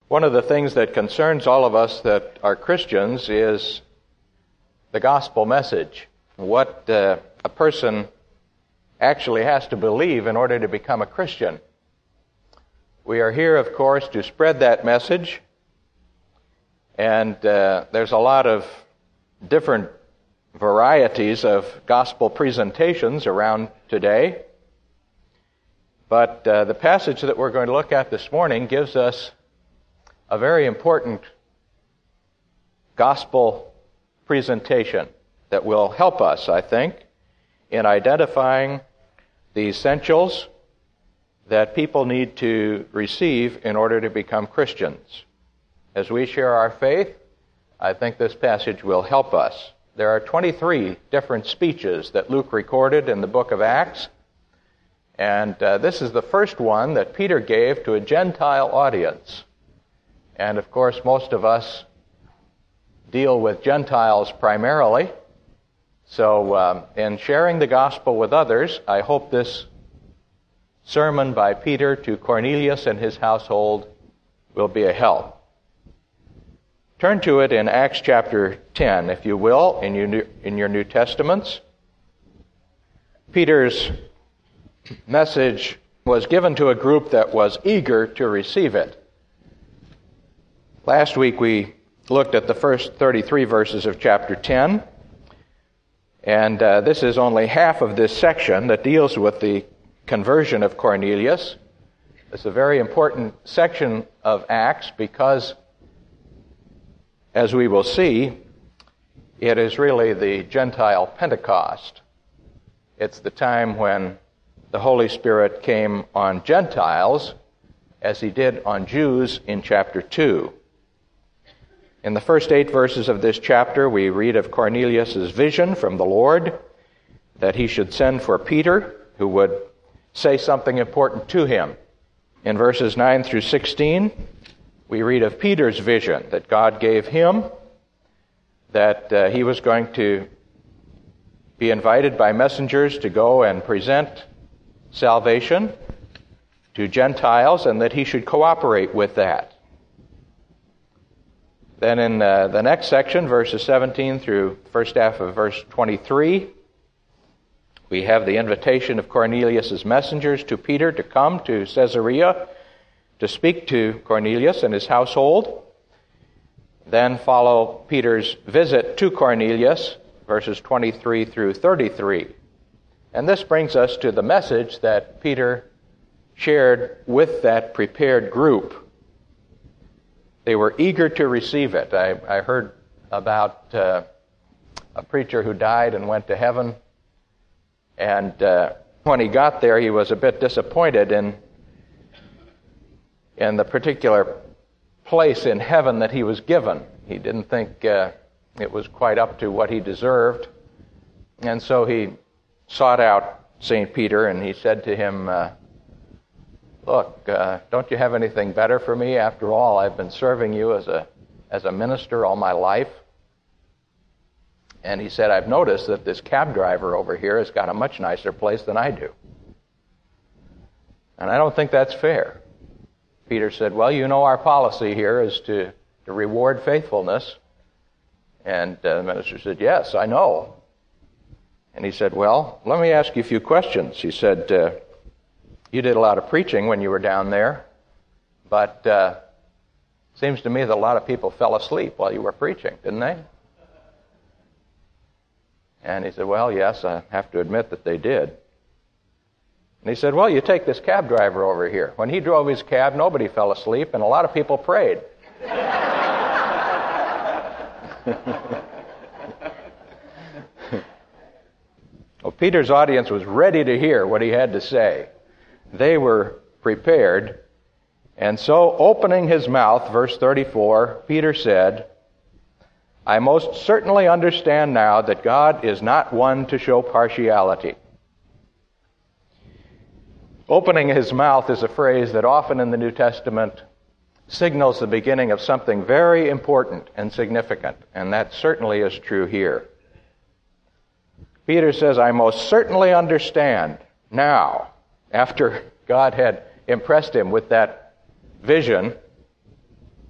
One of the things that concerns all of us that are Christians is the gospel message, what a person actually has to believe in order to become a Christian. We are here, of course, to spread that message, and there's a lot of different varieties of gospel presentations around today. But the passage that we're going to look at this morning gives us a very important gospel presentation that will help us, I think, in identifying the essentials that people need to receive in order to become Christians. As we share our faith, I think this passage will help us. There are 23 different speeches that Luke recorded in the book of Acts, and this is the first one that Peter gave to a Gentile audience. And of course, most of us deal with Gentiles primarily. So in sharing the gospel with others, I hope this sermon by Peter to Cornelius and his household will be a help. Turn to it in Acts chapter 10, if you will, in your New Testaments. Peter's message was given to a group that was eager to receive it. Last week we looked at the first 33 verses of chapter 10, and this is only half of this section that deals with the conversion of Cornelius. It's a very important section of Acts because, as we will see, it is really the Gentile Pentecost. It's the time when the Holy Spirit came on Gentiles as he did on Jews in chapter 2. In the first 8 verses of this chapter, we read of Cornelius' vision from the Lord that he should send for Peter, who would say something important to him. In verses 9 through 16, we read of Peter's vision that God gave him, that he was going to be invited by messengers to go and present salvation to Gentiles, and that he should cooperate with that. Then in the next section, verses 17 through first half of verse 23, we have the invitation of Cornelius' messengers to Peter to come to Caesarea to speak to Cornelius and his household. Then follow Peter's visit to Cornelius, verses 23 through 33. And this brings us to the message that Peter shared with that prepared group. They were eager to receive it. I heard about a preacher who died and went to heaven, and when he got there, he was a bit disappointed in the particular place in heaven that he was given. He didn't think it was quite up to what he deserved, and so he sought out St. Peter, and he said to him, "Look, don't you have anything better for me? After all, I've been serving you as a minister all my life." And he said, "I've noticed that this cab driver over here has got a much nicer place than I do. And I don't think that's fair." Peter said, "Well, you know our policy here is to reward faithfulness." And the minister said, "Yes, I know." And he said, "Well, let me ask you a few questions." He said, "You did a lot of preaching when you were down there, but it seems to me that a lot of people fell asleep while you were preaching, didn't they?" And he said, "Well, yes, I have to admit that they did." And he said, "Well, you take this cab driver over here. When he drove his cab, nobody fell asleep, and a lot of people prayed." Well, Peter's audience was ready to hear what he had to say. They were prepared. And so, opening his mouth, verse 34, Peter said, "I most certainly understand now that God is not one to show partiality." Opening his mouth is a phrase that often in the New Testament signals the beginning of something very important and significant, and that certainly is true here. Peter says, "I most certainly understand now," after God had impressed him with that vision,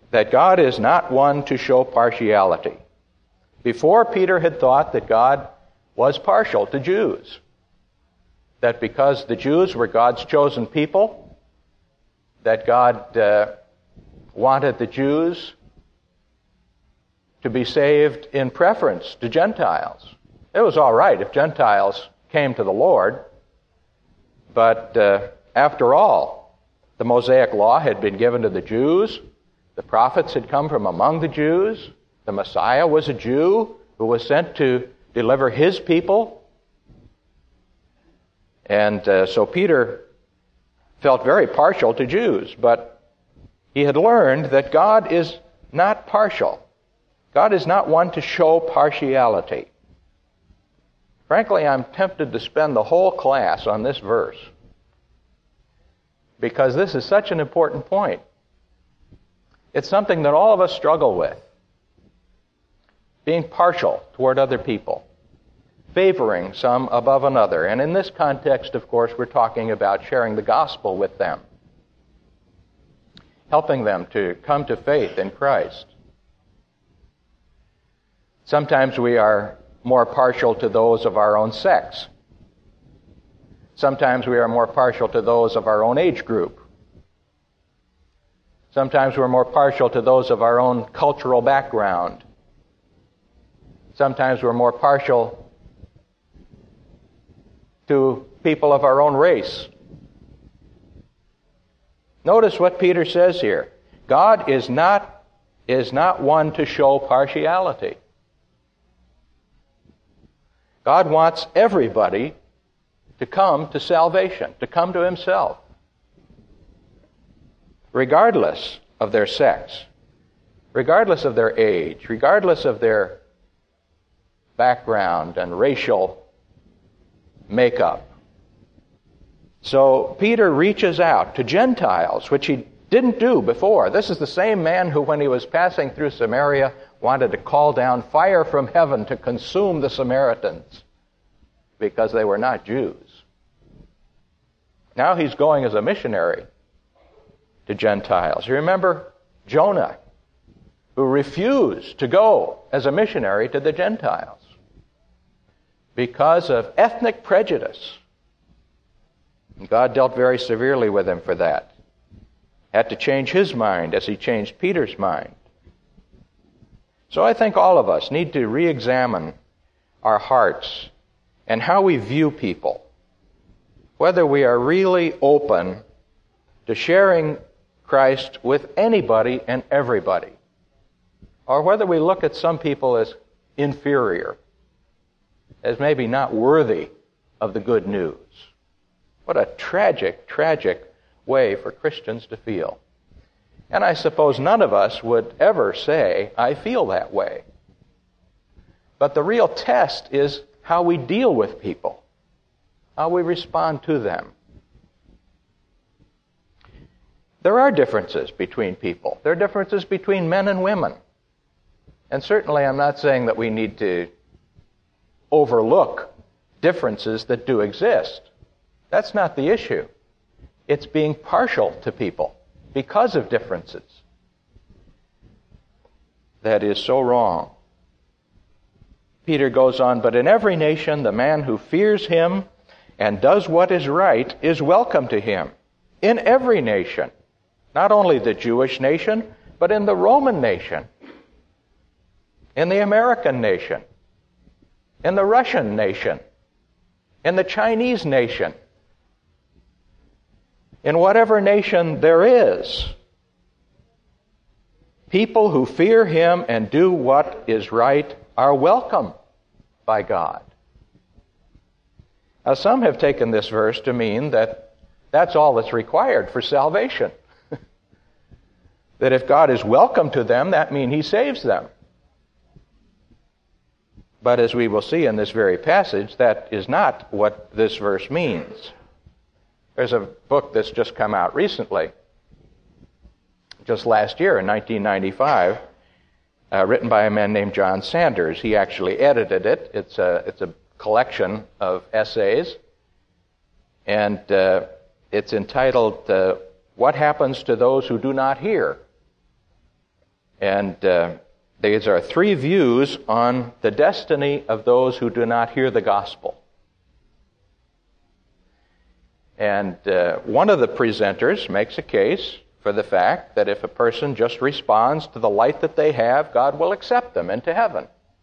that God is not one to show partiality. Before, Peter had thought that God was partial to Jews, that because the Jews were God's chosen people, that God wanted the Jews to be saved in preference to Gentiles. It was all right if Gentiles came to the Lord, but after all, the Mosaic law had been given to the Jews. The prophets had come from among the Jews. The Messiah was a Jew who was sent to deliver his people. And so Peter felt very partial to Jews, but he had learned that God is not partial. God is not one to show partiality. Frankly, I'm tempted to spend the whole class on this verse, because this is such an important point. It's something that all of us struggle with. Being partial toward other people, favoring some above another. And in this context, of course, we're talking about sharing the gospel with them, helping them to come to faith in Christ. Sometimes we are more partial to those of our own sex. Sometimes we are more partial to those of our own age group. Sometimes we're more partial to those of our own cultural background. Sometimes we're more partial to people of our own race. Notice what Peter says here. God is not one to show partiality. God wants everybody to come to salvation, to come to himself, regardless of their sex, regardless of their age, regardless of their background and racial makeup. So Peter reaches out to Gentiles, which he didn't do before. This is the same man who, when he was passing through Samaria, wanted to call down fire from heaven to consume the Samaritans because they were not Jews. Now he's going as a missionary to Gentiles. You remember Jonah, who refused to go as a missionary to the Gentiles because of ethnic prejudice. And God dealt very severely with him for that. Had to change his mind as he changed Peter's mind. So I think all of us need to re-examine our hearts and how we view people, whether we are really open to sharing Christ with anybody and everybody, or whether we look at some people as inferior, as maybe not worthy of the good news. What a tragic, tragic way for Christians to feel. And I suppose none of us would ever say, I feel that way. But the real test is how we deal with people, how we respond to them. There are differences between people. There are differences between men and women. And certainly I'm not saying that we need to overlook differences that do exist. That's not the issue. It's being partial to people because of differences that is so wrong. Peter goes on, but in every nation the man who fears him and does what is right is welcome to him. In every nation. Not only the Jewish nation, but in the Roman nation, in the American nation, in the Russian nation, in the Chinese nation, in whatever nation there is. People who fear him and do what is right are welcome by God. Now, some have taken this verse to mean that that's all that's required for salvation. That if God is welcome to them, that means he saves them. But as we will see in this very passage, that is not what this verse means. There's a book that's just come out recently, just last year in 1995, written by a man named John Sanders. He actually edited it. It's a collection of essays, and it's entitled, What Happens to Those Who Do Not Hear? And these are three views on the destiny of those who do not hear the gospel. And one of the presenters makes a case for the fact that if a person just responds to the light that they have, God will accept them into heaven.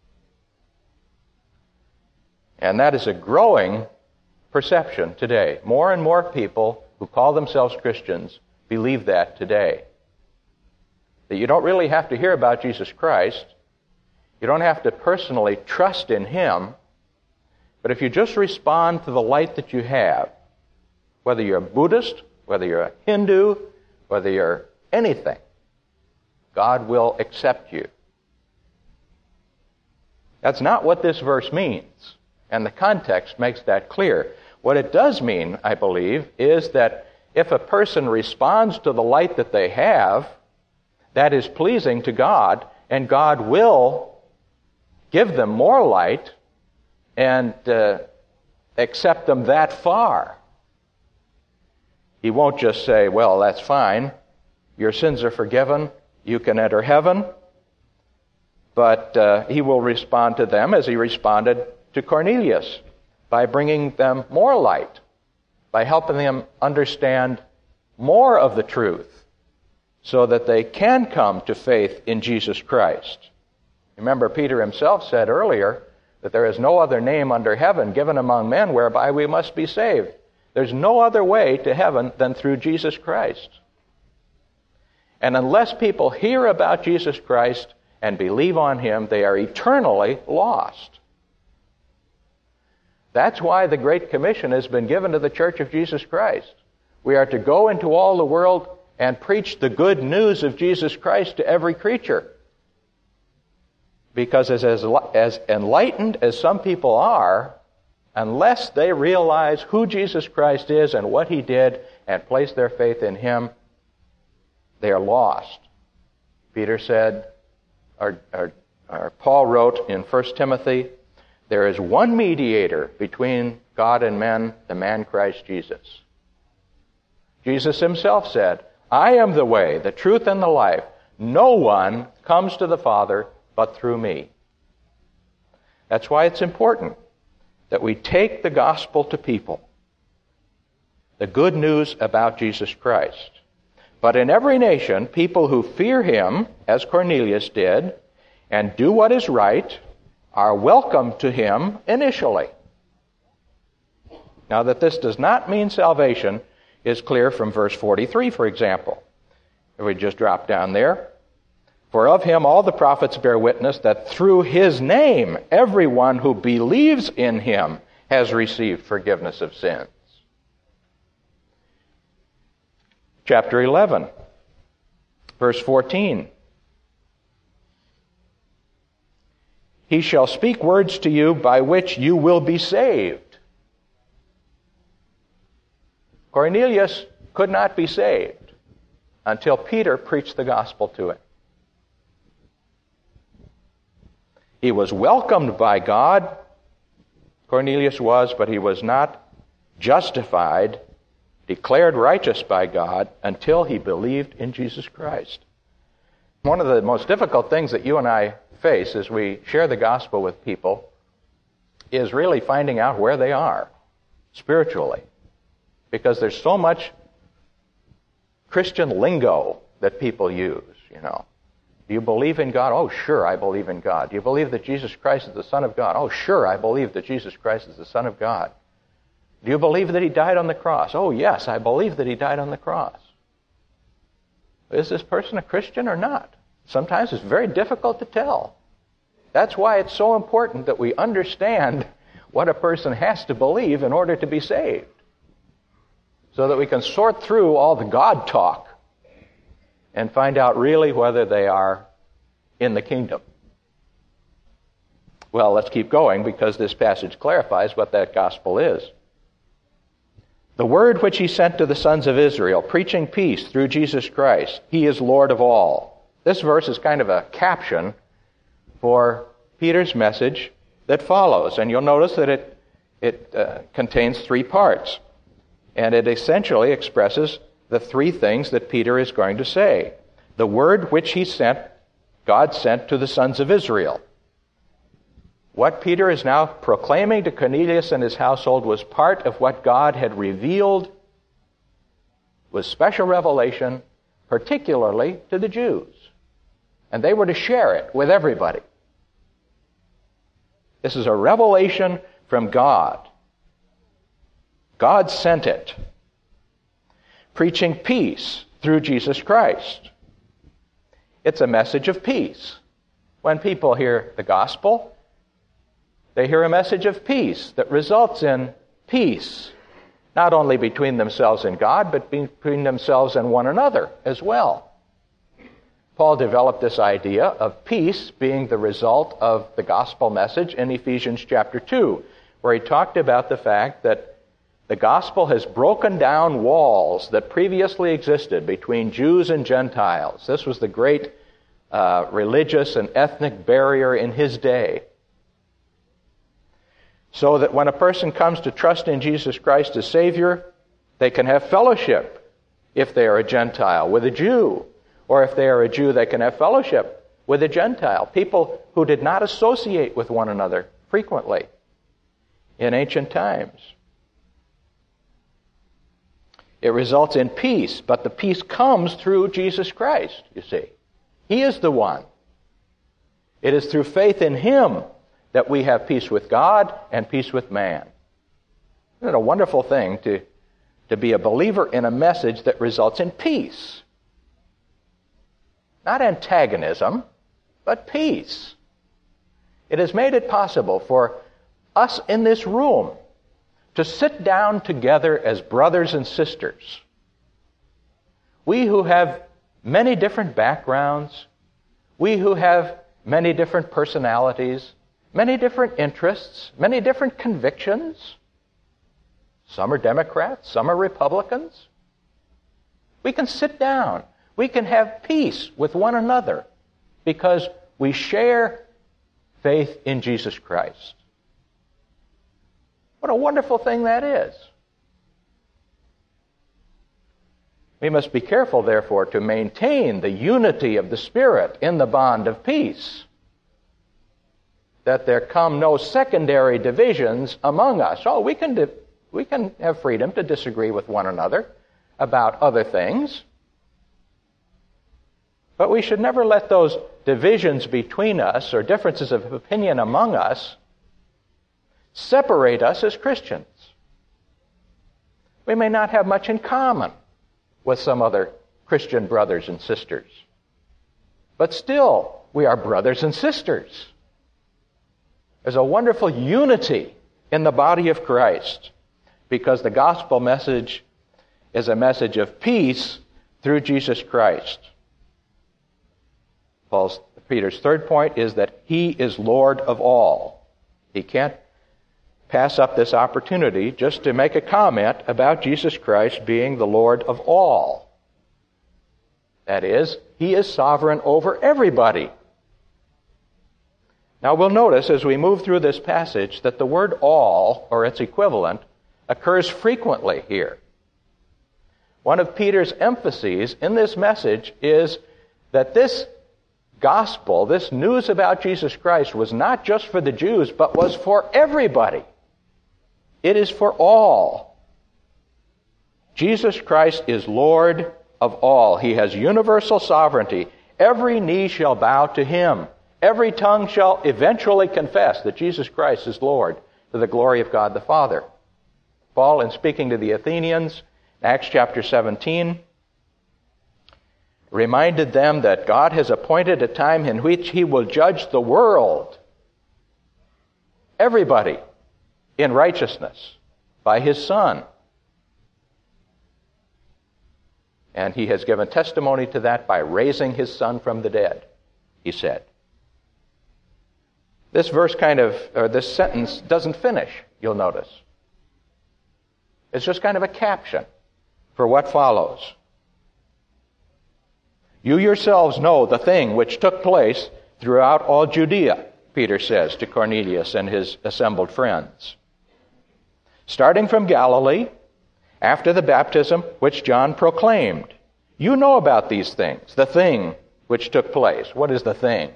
And that is a growing perception today. More and more people who call themselves Christians believe that today. That you don't really have to hear about Jesus Christ. You don't have to personally trust in Him. But if you just respond to the light that you have, whether you're a Buddhist, whether you're a Hindu, whether you're anything, God will accept you. That's not what this verse means. And the context makes that clear. What it does mean, I believe, is that if a person responds to the light that they have, that is pleasing to God, and God will give them more light and accept them that far. He won't just say, well, that's fine. Your sins are forgiven. You can enter heaven. But He will respond to them as He responded to Cornelius, by bringing them more light, by helping them understand more of the truth, so that they can come to faith in Jesus Christ. Remember, Peter himself said earlier that there is no other name under heaven given among men whereby we must be saved. There's no other way to heaven than through Jesus Christ. And unless people hear about Jesus Christ and believe on Him, they are eternally lost. That's why the Great Commission has been given to the Church of Jesus Christ. We are to go into all the world and preach the good news of Jesus Christ to every creature. Because as enlightened as some people are, unless they realize who Jesus Christ is and what He did and place their faith in Him, they are lost. Peter said, or Paul wrote in 1 Timothy, there is one mediator between God and men, the man Christ Jesus. Jesus Himself said, I am the way, the truth, and the life. No one comes to the Father but through me. That's why it's important that we take the gospel to people, the good news about Jesus Christ. But in every nation, people who fear Him, as Cornelius did, and do what is right, are welcome to Him initially. Now, that this does not mean salvation is clear from verse 43, for example. If we just drop down there. For of Him all the prophets bear witness that through His name everyone who believes in Him has received forgiveness of sins. Chapter 11, verse 14. He shall speak words to you by which you will be saved. Cornelius could not be saved until Peter preached the gospel to him. He was welcomed by God, Cornelius was, but he was not justified, declared righteous by God, until he believed in Jesus Christ. One of the most difficult things that you and I face as we share the gospel with people is really finding out where they are spiritually. Because there's so much Christian lingo that people use, you know. Do you believe in God? Oh, sure, I believe in God. Do you believe that Jesus Christ is the Son of God? Oh, sure, I believe that Jesus Christ is the Son of God. Do you believe that He died on the cross? Oh, yes, I believe that He died on the cross. Is this person a Christian or not? Sometimes it's very difficult to tell. That's why it's so important that we understand what a person has to believe in order to be saved, so that we can sort through all the God talk and find out really whether they are in the kingdom. Well, let's keep going, because this passage clarifies what that gospel is. The word which He sent to the sons of Israel, preaching peace through Jesus Christ. He is Lord of all. This verse is kind of a caption for Peter's message that follows. And you'll notice that it contains three parts. And it essentially expresses the three things that Peter is going to say. The word which he sent God sent to the sons of Israel. What Peter is now proclaiming to Cornelius and his household was part of what God had revealed with special revelation, particularly to the Jews. And they were to share it with everybody. This is a revelation from God. God sent it, preaching peace through Jesus Christ. It's a message of peace. When people hear the gospel, they hear a message of peace that results in peace, not only between themselves and God, but between themselves and one another as well. Paul developed this idea of peace being the result of the gospel message in Ephesians chapter 2, where he talked about the fact that the gospel has broken down walls that previously existed between Jews and Gentiles. This was the great religious and ethnic barrier in his day. So that when a person comes to trust in Jesus Christ as Savior, they can have fellowship, if they are a Gentile, with a Jew. Or if they are a Jew, they can have fellowship with a Gentile. People who did not associate with one another frequently in ancient times. It results in peace, but the peace comes through Jesus Christ, you see. He is the one. It is through faith in Him that we have peace with God and peace with man. Isn't it a wonderful thing to be a believer in a message that results in peace? Not antagonism, but peace. It has made it possible for us in this room to sit down together as brothers and sisters. We who have many different backgrounds, we who have many different personalities, many different interests, many different convictions. Some are Democrats, some are Republicans. We can sit down. We can have peace with one another because we share faith in Jesus Christ. What a wonderful thing that is. We must be careful, therefore, to maintain the unity of the Spirit in the bond of peace, that there come no secondary divisions among us. Oh, we can have freedom to disagree with one another about other things, but we should never let those divisions between us or differences of opinion among us separate us as Christians. We may not have much in common with some other Christian brothers and sisters, but still we are brothers and sisters. There's a wonderful unity in the body of Christ because the gospel message is a message of peace through Jesus Christ. Peter's third point is that He is Lord of all. He can't pass up this opportunity just to make a comment about Jesus Christ being the Lord of all. That is, He is sovereign over everybody. Now we'll notice as we move through this passage that the word all, or its equivalent, occurs frequently here. One of Peter's emphases in this message is that this gospel, this news about Jesus Christ, was not just for the Jews, but was for everybody. It is for all. Jesus Christ is Lord of all. He has universal sovereignty. Every knee shall bow to Him. Every tongue shall eventually confess that Jesus Christ is Lord, to the glory of God the Father. Paul, in speaking to the Athenians, Acts chapter 17, reminded them that God has appointed a time in which He will judge the world, everybody, in righteousness by His Son. And He has given testimony to that by raising His Son from the dead, he said. This this sentence doesn't finish, you'll notice. It's just kind of a caption for what follows. You yourselves know the thing which took place throughout all Judea, Peter says to Cornelius and his assembled friends. Starting from Galilee, after the baptism which John proclaimed. You know about these things, the thing which took place. What is the thing?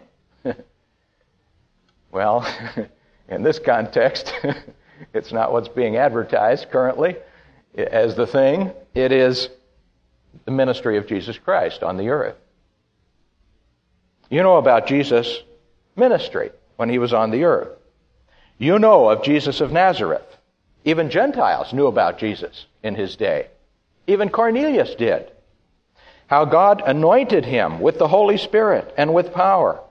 Well, in this context, it's not what's being advertised currently as the thing. It is the ministry of Jesus Christ on the earth. You know about Jesus' ministry when he was on the earth. You know of Jesus of Nazareth. Even Gentiles knew about Jesus in his day. Even Cornelius did. How God anointed him with the Holy Spirit and with power.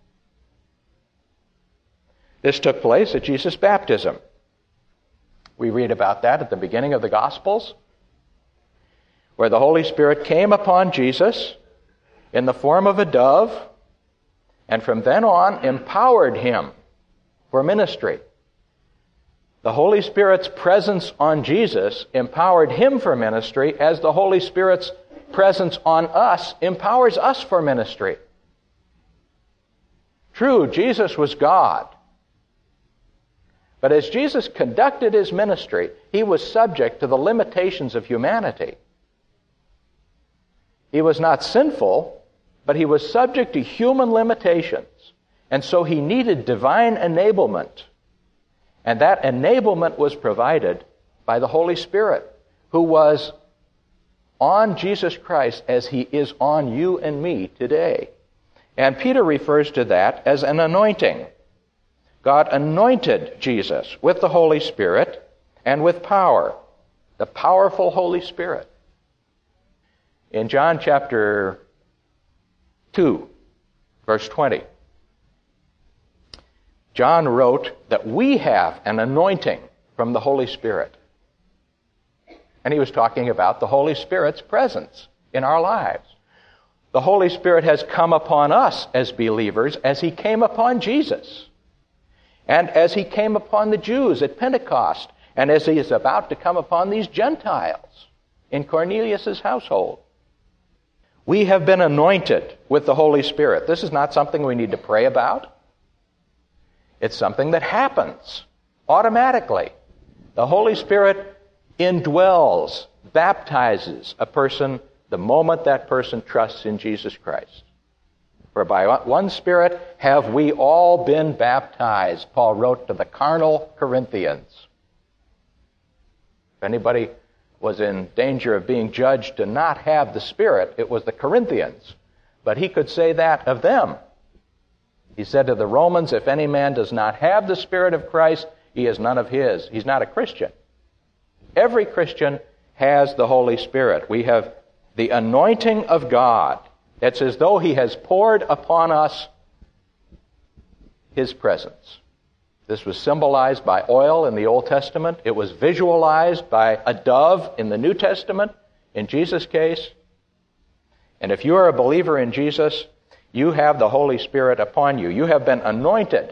This took place at Jesus' baptism. We read about that at the beginning of the Gospels, where the Holy Spirit came upon Jesus in the form of a dove, and from then on empowered him for ministry. The Holy Spirit's presence on Jesus empowered him for ministry, as the Holy Spirit's presence on us empowers us for ministry. True, Jesus was God. But as Jesus conducted his ministry, he was subject to the limitations of humanity. He was not sinful, but he was subject to human limitations. And so he needed divine enablement. And that enablement was provided by the Holy Spirit, who was on Jesus Christ as he is on you and me today. And Peter refers to that as an anointing. God anointed Jesus with the Holy Spirit and with power, the powerful Holy Spirit. In John chapter 2, verse 20, John wrote that we have an anointing from the Holy Spirit. And he was talking about the Holy Spirit's presence in our lives. The Holy Spirit has come upon us as believers as he came upon Jesus. And as he came upon the Jews at Pentecost, and as he is about to come upon these Gentiles in Cornelius' household. We have been anointed with the Holy Spirit. This is not something we need to pray about. It's something that happens automatically. The Holy Spirit indwells, baptizes a person the moment that person trusts in Jesus Christ. For by one Spirit have we all been baptized, Paul wrote to the carnal Corinthians. If anybody was in danger of being judged to not have the Spirit, it was the Corinthians. But he could say that of them. He said to the Romans, if any man does not have the Spirit of Christ, he is none of his. He's not a Christian. Every Christian has the Holy Spirit. We have the anointing of God. It's as though he has poured upon us his presence. This was symbolized by oil in the Old Testament. It was visualized by a dove in the New Testament, in Jesus' case. And if you are a believer in Jesus, you have the Holy Spirit upon you. You have been anointed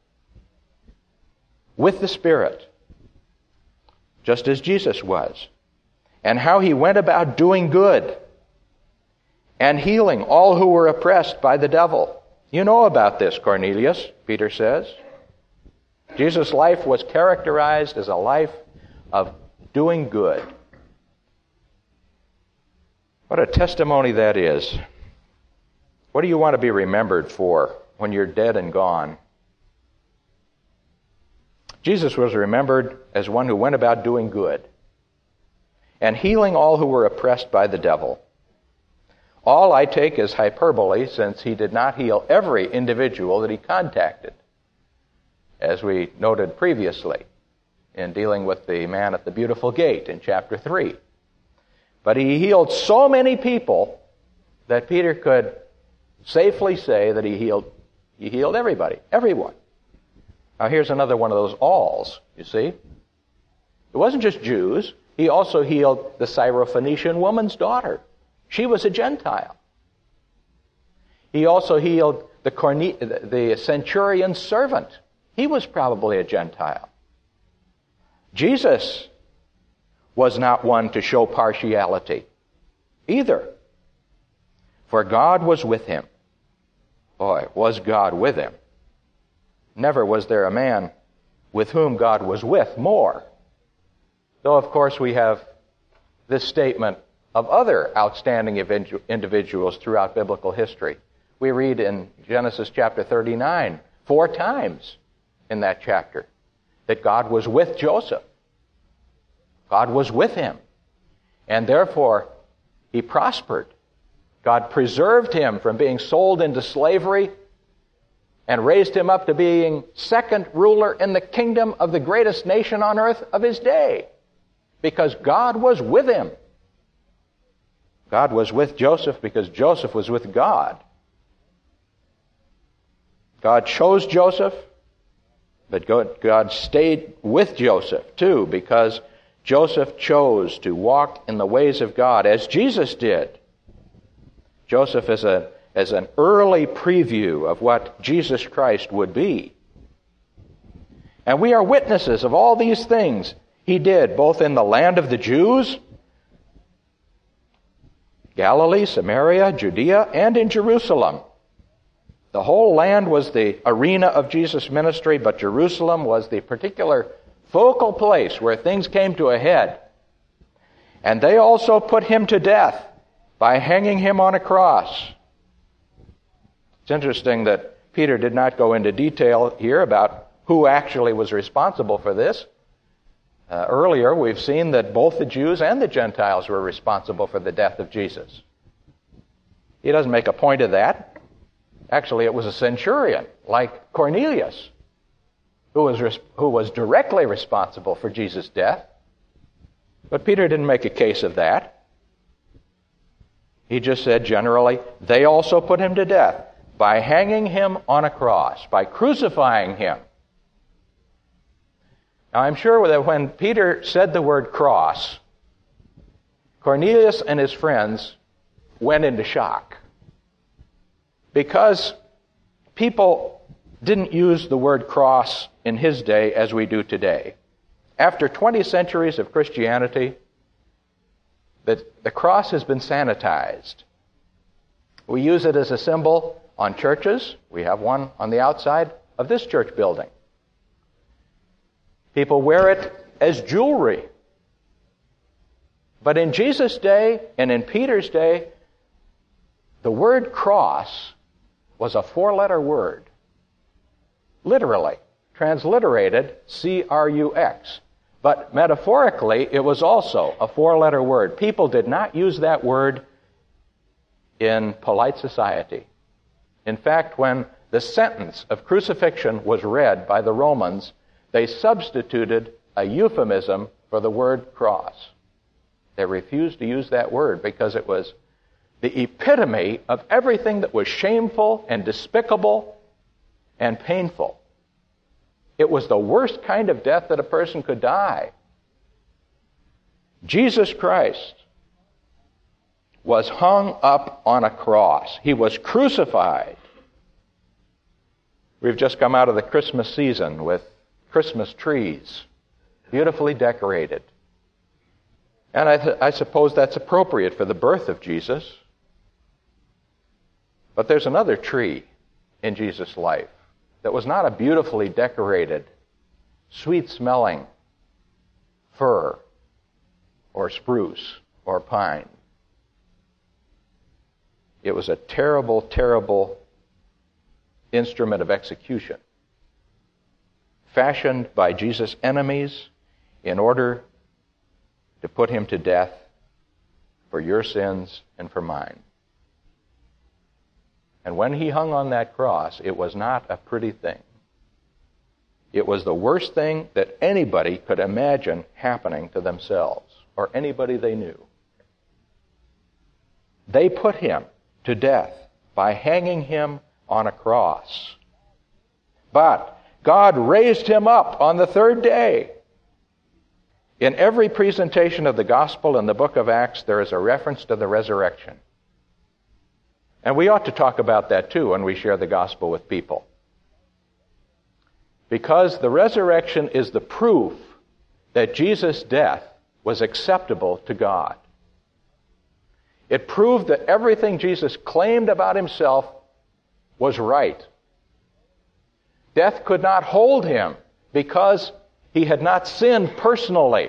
with the Spirit, just as Jesus was. And how he went about doing good and healing all who were oppressed by the devil. You know about this, Cornelius, Peter says. Jesus' life was characterized as a life of doing good. What a testimony that is. What do you want to be remembered for when you're dead and gone? Jesus was remembered as one who went about doing good and healing all who were oppressed by the devil. All I take as hyperbole, since he did not heal every individual that he contacted, as we noted previously in dealing with the man at the beautiful gate in chapter 3. But he healed so many people that Peter could safely say that he healed everybody, everyone. Now here's another one of those alls, you see. It wasn't just Jews. He also healed the Syrophoenician woman's daughter. She was a Gentile. He also healed the centurion's servant. He was probably a Gentile. Jesus was not one to show partiality either, for God was with him. Boy, was God with him. Never was there a man with whom God was with more. Though, of course, we have this statement of other outstanding individuals throughout biblical history. We read in Genesis chapter 39, 4 times in that chapter, that God was with Joseph. God was with him. And therefore, he prospered. God preserved him from being sold into slavery and raised him up to being second ruler in the kingdom of the greatest nation on earth of his day, because God was with him. God was with Joseph because Joseph was with God. God chose Joseph, but God stayed with Joseph too, because Joseph chose to walk in the ways of God as Jesus did. Joseph is an early preview of what Jesus Christ would be. And we are witnesses of all these things he did, both in the land of the Jews, Galilee, Samaria, Judea, and in Jerusalem. The whole land was the arena of Jesus' ministry, but Jerusalem was the particular focal place where things came to a head. And they also put him to death by hanging him on a cross. It's interesting that Peter did not go into detail here about who actually was responsible for this. Earlier, we've seen that both the Jews and the Gentiles were responsible for the death of Jesus. He doesn't make a point of that. Actually, it was a centurion, like Cornelius, who was directly responsible for Jesus' death. But Peter didn't make a case of that. He just said generally, they also put him to death by hanging him on a cross, by crucifying him. Now, I'm sure that when Peter said the word cross, Cornelius and his friends went into shock, because people didn't use the word cross in his day as we do today. After 20 centuries of Christianity, the cross has been sanitized. We use it as a symbol on churches. We have one on the outside of this church building. People wear it as jewelry. But in Jesus' day and in Peter's day, the word cross was a 4-letter word. Literally, transliterated C-R-U-X. But metaphorically, it was also a 4-letter word. People did not use that word in polite society. In fact, when the sentence of crucifixion was read by the Romans, they substituted a euphemism for the word cross. They refused to use that word because it was the epitome of everything that was shameful and despicable and painful. It was the worst kind of death that a person could die. Jesus Christ was hung up on a cross. He was crucified. We've just come out of the Christmas season with Christmas trees, beautifully decorated. And I suppose that's appropriate for the birth of Jesus. But there's another tree in Jesus' life that was not a beautifully decorated, sweet-smelling fir or spruce or pine. It was a terrible, terrible instrument of execution, fashioned by Jesus' enemies in order to put him to death for your sins and for mine. And when he hung on that cross, it was not a pretty thing. It was the worst thing that anybody could imagine happening to themselves or anybody they knew. They put him to death by hanging him on a cross. But God raised him up on the third day. In every presentation of the gospel in the book of Acts, there is a reference to the resurrection. And we ought to talk about that too when we share the gospel with people. Because the resurrection is the proof that Jesus' death was acceptable to God. It proved that everything Jesus claimed about himself was right. Death could not hold him because he had not sinned personally.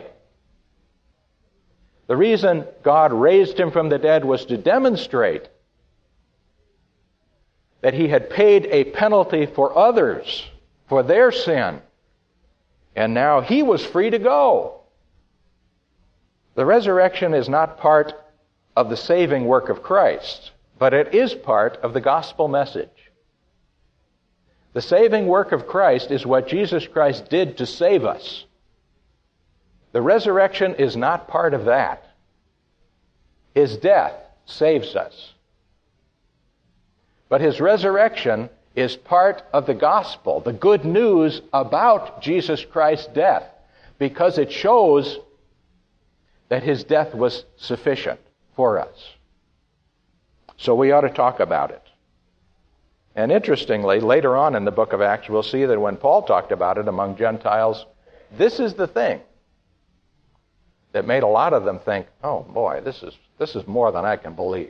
The reason God raised him from the dead was to demonstrate that he had paid a penalty for others, for their sin, and now he was free to go. The resurrection is not part of the saving work of Christ, but it is part of the gospel message. The saving work of Christ is what Jesus Christ did to save us. The resurrection is not part of that. His death saves us. But his resurrection is part of the gospel, the good news about Jesus Christ's death, because it shows that his death was sufficient for us. So we ought to talk about it. And interestingly, later on in the book of Acts, we'll see that when Paul talked about it among Gentiles, this is the thing that made a lot of them think, oh boy, this is more than I can believe.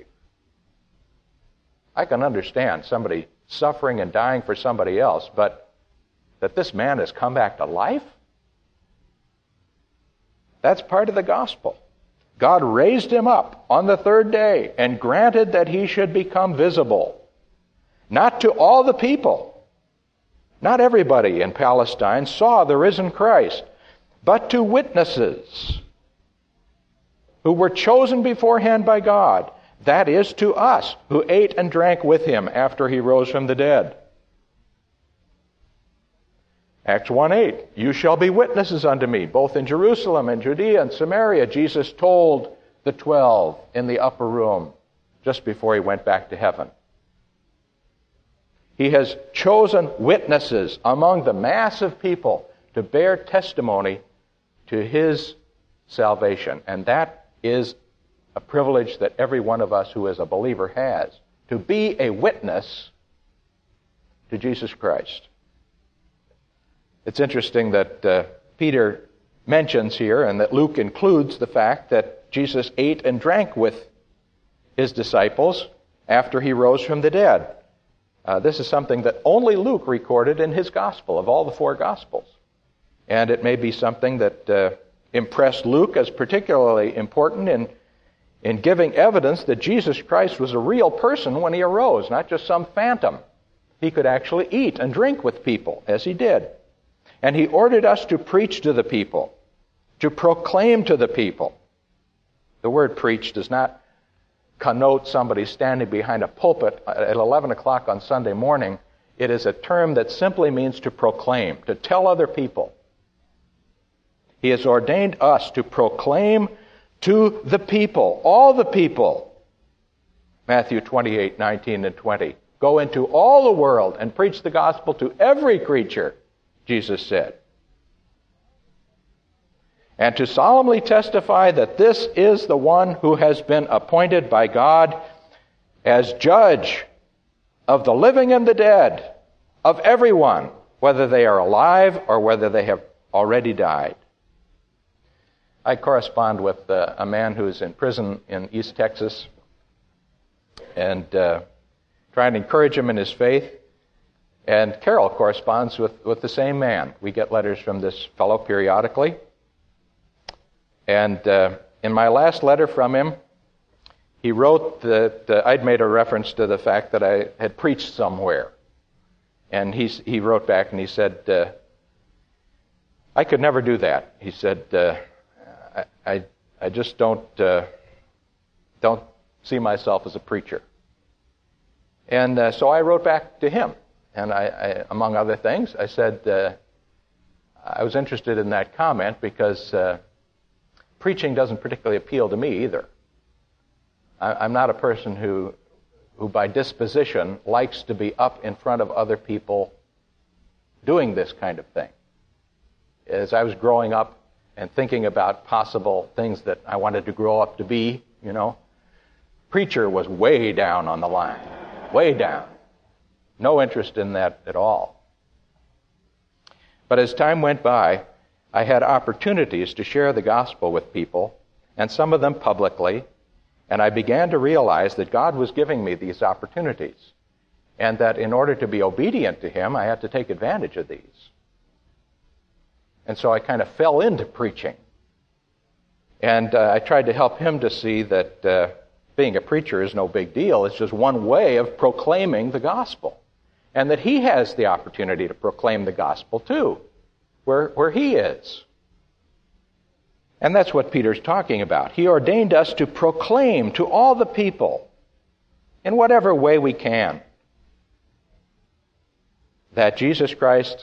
I can understand somebody suffering and dying for somebody else, but that this man has come back to life? That's part of the gospel. God raised him up on the third day and granted that he should become visible. Not to all the people. Not everybody in Palestine saw the risen Christ, but to witnesses who were chosen beforehand by God. That is, to us, who ate and drank with him after he rose from the dead. Acts 1:8, you shall be witnesses unto me, both in Jerusalem and Judea and Samaria. Jesus told the 12 in the upper room just before he went back to heaven. He has chosen witnesses among the mass of people to bear testimony to his salvation. And that is a privilege that every one of us who is a believer has, to be a witness to Jesus Christ. It's interesting that Peter mentions here, and that Luke includes the fact that Jesus ate and drank with his disciples after he rose from the dead. This is something that only Luke recorded in his gospel, of all the four gospels. And it may be something that impressed Luke as particularly important in giving evidence that Jesus Christ was a real person when he arose, not just some phantom. He could actually eat and drink with people, as he did. And he ordered us to preach to the people, to proclaim to the people. The word preach does not connote somebody standing behind a pulpit at 11 o'clock on Sunday morning. It is a term that simply means to proclaim, to tell other people. He has ordained us to proclaim to the people, all the people. Matthew 28:19 and 20. Go into all the world and preach the gospel to every creature, Jesus said. And to solemnly testify that this is the one who has been appointed by God as judge of the living and the dead, of everyone, whether they are alive or whether they have already died. I correspond with a man who's in prison in East Texas and try and encourage him in his faith. And Carol corresponds with the same man. We get letters from this fellow periodically. And in my last letter from him, he wrote that I'd made a reference to the fact that I had preached somewhere. And he wrote back and he said, I could never do that. He said, I just don't see myself as a preacher. And so I wrote back to him. And I among other things, I said I was interested in that comment because preaching doesn't particularly appeal to me either. I'm not a person who by disposition likes to be up in front of other people doing this kind of thing. As I was growing up and thinking about possible things that I wanted to grow up to be, preacher was way down on the line. Way down. No interest in that at all. But as time went by, I had opportunities to share the gospel with people, and some of them publicly, and I began to realize that God was giving me these opportunities, and that in order to be obedient to Him, I had to take advantage of these. And so I kind of fell into preaching. And I tried to help him to see that being a preacher is no big deal. It's just one way of proclaiming the gospel. And that he has the opportunity to proclaim the gospel too, where he is. And that's what Peter's talking about. He ordained us to proclaim to all the people, in whatever way we can, that Jesus Christ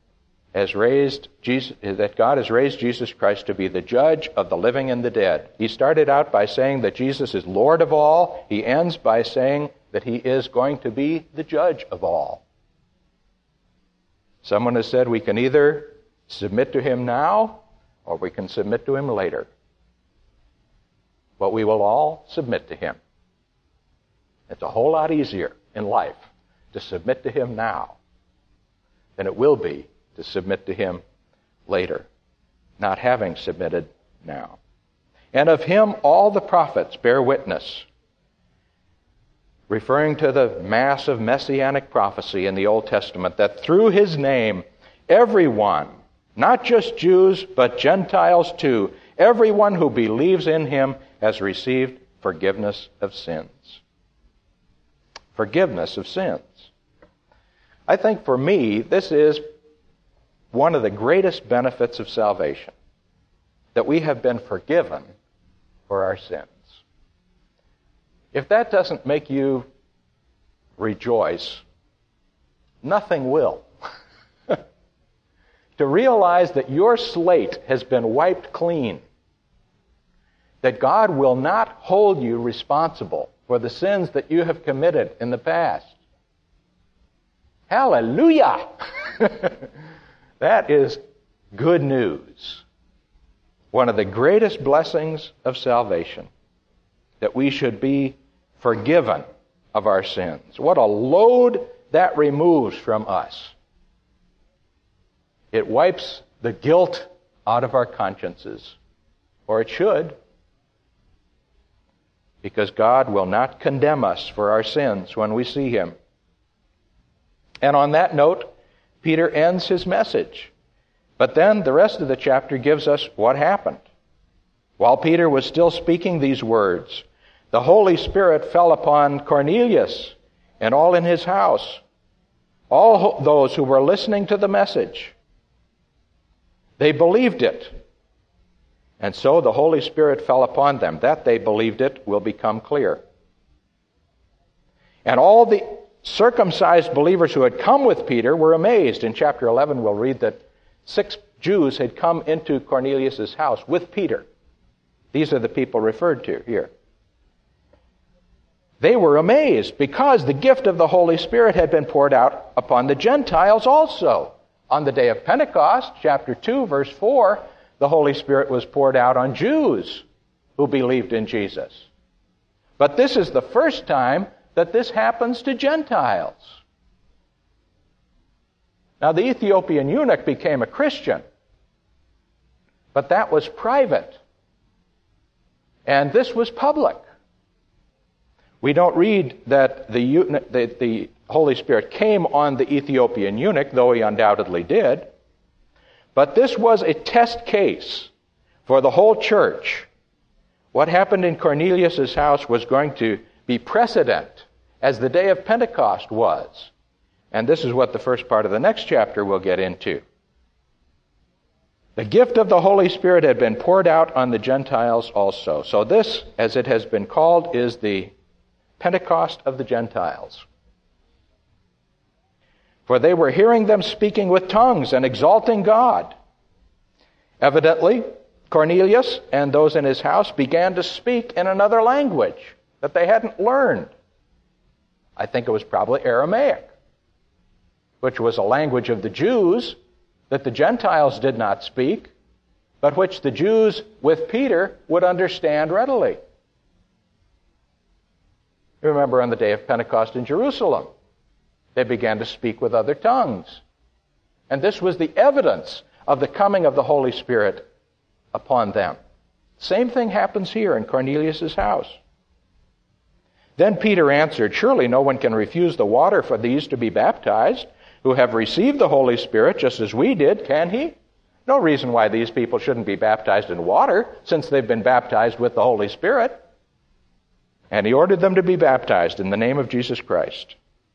that God has raised Jesus Christ to be the judge of the living and the dead. He started out by saying that Jesus is Lord of all. He ends by saying that he is going to be the judge of all. Someone has said we can either submit to him now or we can submit to him later. But we will all submit to him. It's a whole lot easier in life to submit to him now than it will be to submit to him later, not having submitted now. And of him all the prophets bear witness, referring to the mass of messianic prophecy in the Old Testament, that through his name everyone, not just Jews but Gentiles too, everyone who believes in him has received forgiveness of sins. Forgiveness of sins. I think for me, this is one of the greatest benefits of salvation, that we have been forgiven for our sins. If that doesn't make you rejoice, nothing will. To realize that your slate has been wiped clean, that God will not hold you responsible for the sins that you have committed in the past. Hallelujah! That is good news. One of the greatest blessings of salvation, that we should be forgiven of our sins. What a load that removes from us. It wipes the guilt out of our consciences, or it should, because God will not condemn us for our sins when we see him. And on that note, Peter ends his message. But then the rest of the chapter gives us what happened. While Peter was still speaking these words, the Holy Spirit fell upon Cornelius and all in his house, all those who were listening to the message. They believed it. And so the Holy Spirit fell upon them. That they believed it will become clear. And all the circumcised believers who had come with Peter were amazed. In chapter 11, we'll read that 6 Jews had come into Cornelius' house with Peter. These are the people referred to here. They were amazed because the gift of the Holy Spirit had been poured out upon the Gentiles also. On the day of Pentecost, chapter 2, verse 4, the Holy Spirit was poured out on Jews who believed in Jesus. But this is the first time that this happens to Gentiles. Now, the Ethiopian eunuch became a Christian, but that was private. And this was public. We don't read that the Holy Spirit came on the Ethiopian eunuch, though he undoubtedly did. But this was a test case for the whole church. What happened in Cornelius' house was going to be precedent, as the day of Pentecost was. And this is what the first part of the next chapter will get into. The gift of the Holy Spirit had been poured out on the Gentiles also. So this, as it has been called, is the Pentecost of the Gentiles. For they were hearing them speaking with tongues and exalting God. Evidently, Cornelius and those in his house began to speak in another language that they hadn't learned. I think it was probably Aramaic, which was a language of the Jews that the Gentiles did not speak, but which the Jews with Peter would understand readily. Remember on the day of Pentecost in Jerusalem, they began to speak with other tongues. And this was the evidence of the coming of the Holy Spirit upon them. Same thing happens here in Cornelius' house. Then Peter answered, "Surely no one can refuse the water for these to be baptized, who have received the Holy Spirit just as we did, can he? No reason why these people shouldn't be baptized in water, since they've been baptized with the Holy Spirit." And he ordered them to be baptized in the name of Jesus Christ.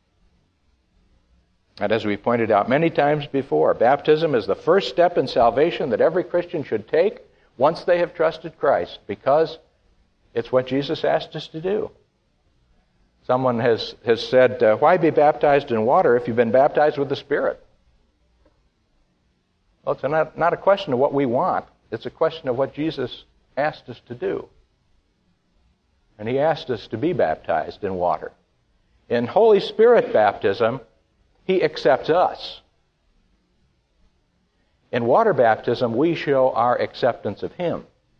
And as we pointed out many times before, baptism is the first step in salvation that every Christian should take once they have trusted Christ, because it's what Jesus asked us to do. Someone has said, why be baptized in water if you've been baptized with the Spirit? Well, it's not a question of what we want. It's a question of what Jesus asked us to do. And he asked us to be baptized in water. In Holy Spirit baptism, he accepts us. In water baptism, we show our acceptance of him.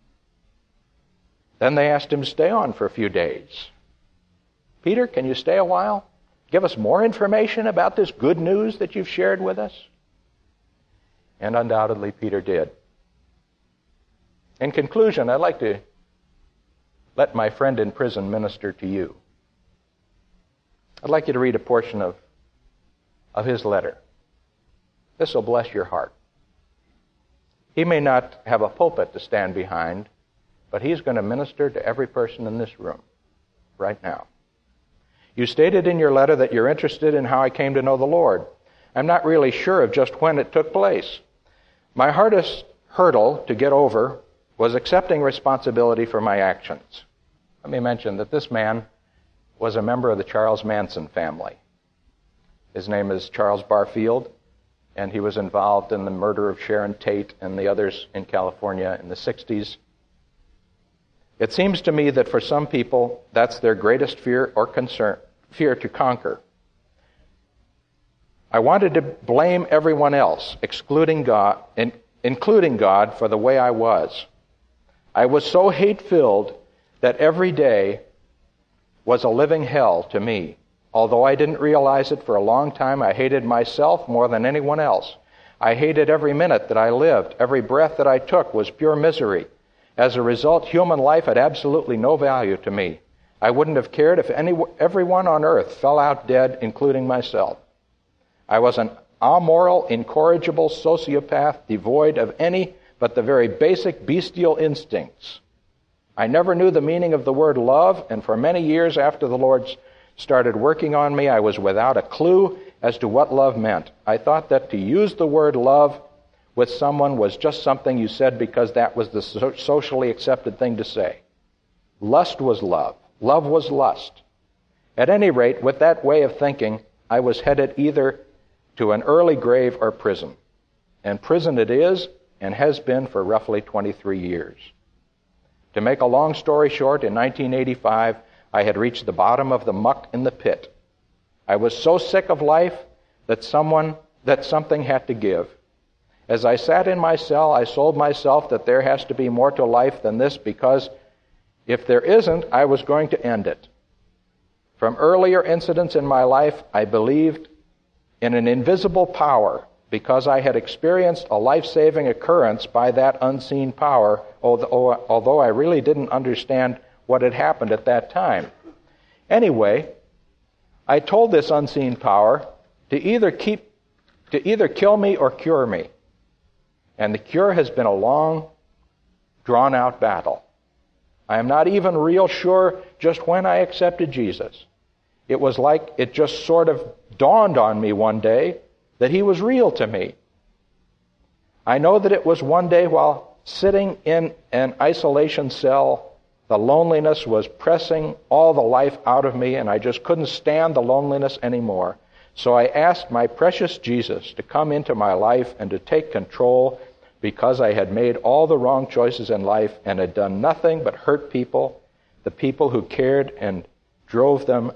Then they asked him to stay on for a few days. Peter, can you stay a while? Give us more information about this good news that you've shared with us? And undoubtedly, Peter did. In conclusion, I'd like to let my friend in prison minister to you. I'd like you to read a portion of his letter. This will bless your heart. He may not have a pulpit to stand behind, but he's going to minister to every person in this room right now. You stated in your letter that you're interested in how I came to know the Lord. I'm not really sure of just when it took place. My hardest hurdle to get over was accepting responsibility for my actions. Let me mention that this man was a member of the Charles Manson family. His name is Charles Barfield, and he was involved in the murder of Sharon Tate and the others in California in the 60s. It seems to me that for some people, that's their greatest fear or concern, fear to conquer. I wanted to blame everyone else, including God, for the way I was. I was so hate-filled that every day was a living hell to me. Although I didn't realize it for a long time, I hated myself more than anyone else. I hated every minute that I lived. Every breath that I took was pure misery. As a result, human life had absolutely no value to me. I wouldn't have cared if everyone on earth fell out dead, including myself. I was an amoral, incorrigible sociopath, devoid of any but the very basic bestial instincts. I never knew the meaning of the word love, and for many years after the Lord started working on me, I was without a clue as to what love meant. I thought that to use the word love with someone was just something you said because that was the socially accepted thing to say. Lust was love. Love was lust. At any rate, with that way of thinking, I was headed either to an early grave or prison. And prison it is, and has been for roughly 23 years. To make a long story short, in 1985, I had reached the bottom of the muck in the pit. I was so sick of life that something had to give. As I sat in my cell, I sold myself that there has to be more to life than this, because if there isn't, I was going to end it. From earlier incidents in my life, I believed in an invisible power because I had experienced a life-saving occurrence by that unseen power, although I really didn't understand what had happened at that time. Anyway, I told this unseen power to either kill me or cure me. And the cure has been a long, drawn-out battle. I am not even real sure just when I accepted Jesus. It was like it just sort of dawned on me one day that he was real to me. I know that it was one day while sitting in an isolation cell, the loneliness was pressing all the life out of me, and I just couldn't stand the loneliness anymore. So I asked my precious Jesus to come into my life and to take control, because I had made all the wrong choices in life and had done nothing but hurt people, the people who cared, and drove them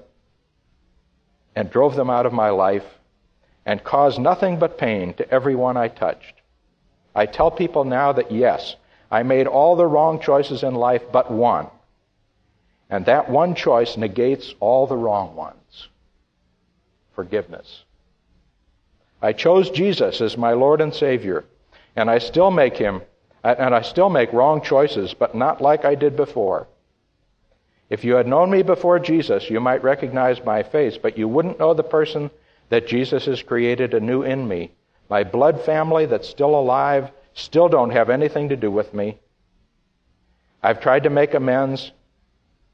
out of my life, and caused nothing but pain to everyone I touched. I tell people now that yes, I made all the wrong choices in life but one. And that one choice negates all the wrong ones. Forgiveness. I chose Jesus as my Lord and Savior, and I still make wrong choices, but not like I did before. If you had known me before Jesus, you might recognize my face, but you wouldn't know the person that Jesus has created anew in me. My blood family that's still alive still don't have anything to do with me. I've tried to make amends,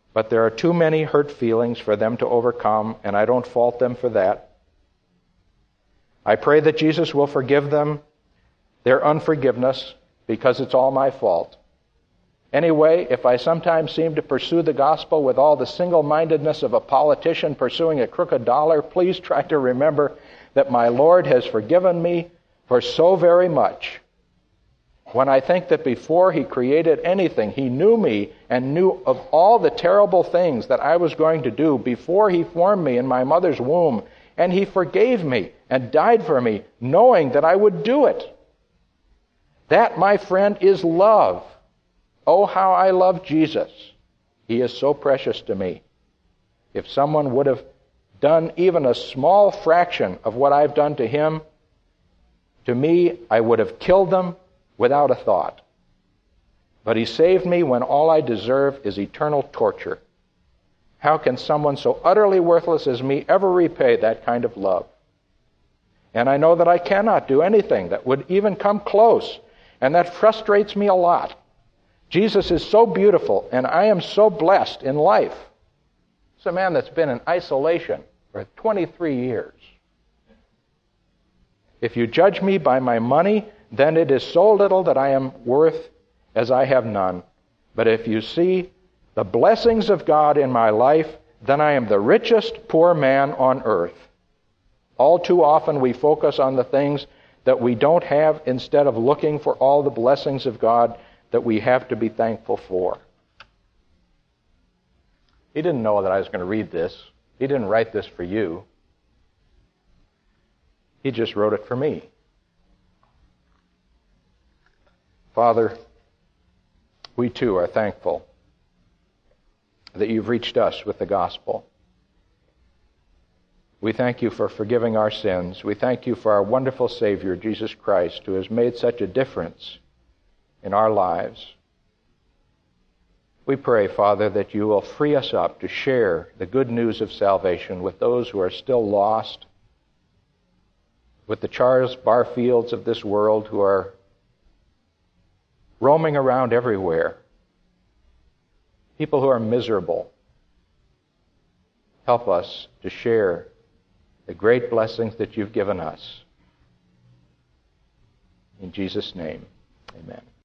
But there are too many hurt feelings for them to overcome, and I don't fault them for that. I pray that Jesus will forgive them their unforgiveness, because it's all my fault. Anyway, if I sometimes seem to pursue the gospel with all the single-mindedness of a politician pursuing a crooked dollar, please try to remember that my Lord has forgiven me for so very much. When I think that before He created anything, He knew me and knew of all the terrible things that I was going to do before He formed me in my mother's womb, and He forgave me and died for me, knowing that I would do it. That, my friend, is love. Oh, how I love Jesus. He is so precious to me. If someone would have done even a small fraction of what I've done to him, to me, I would have killed them without a thought. But He saved me when all I deserve is eternal torture. How can someone so utterly worthless as me ever repay that kind of love? And I know that I cannot do anything that would even come close, and that frustrates me a lot. Jesus is so beautiful, and I am so blessed in life. It's a man that's been in isolation for 23 years. If you judge me by my money, then it is so little that I am worth as I have none. But if you see the blessings of God in my life, then I am the richest poor man on earth. All too often we focus on the things that we don't have instead of looking for all the blessings of God that we have to be thankful for. He didn't know that I was going to read this. He didn't write this for you. He just wrote it for me. Father, we too are thankful that You've reached us with the gospel. We thank You for forgiving our sins. We thank You for our wonderful Savior, Jesus Christ, who has made such a difference in our lives. We pray, Father, that You will free us up to share the good news of salvation with those who are still lost, with the Charles Barfields of this world who are roaming around everywhere, people who are miserable. Help us to share the great blessings that You've given us. In Jesus' name, amen.